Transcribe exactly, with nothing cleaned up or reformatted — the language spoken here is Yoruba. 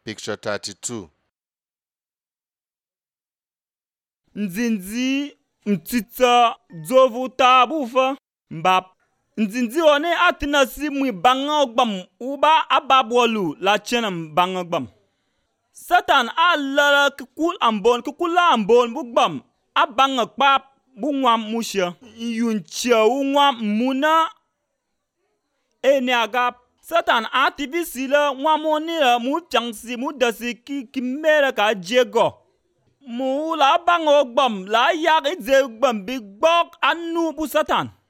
Picture thirty-two. Nzinzi mtita zovu tabufa mbap. Nzinzi one atina si mwi bangogbam uba ababwolu la chena bangogbam. Satan a lala kukul ambon kukula ambon bugbam abangokpap bungwam musha yuncha ungwam muna ene agap. Satan a tivisi la mwamoni la mu changsi mu dasi ki kimera ka jego. Mu la bangogbam la yak idze gbam big bok anu bu Satan.